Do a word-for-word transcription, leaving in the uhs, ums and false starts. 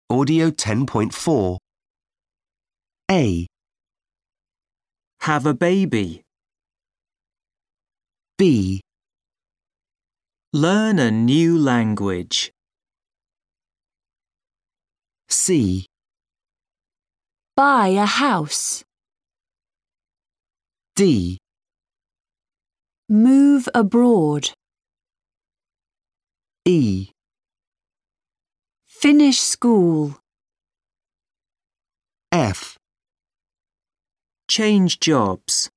Audio ten point four. A. Have a baby. B. Learn a new language. C. Buy a house. D. Move abroad. E. Finish school. F. Change jobs.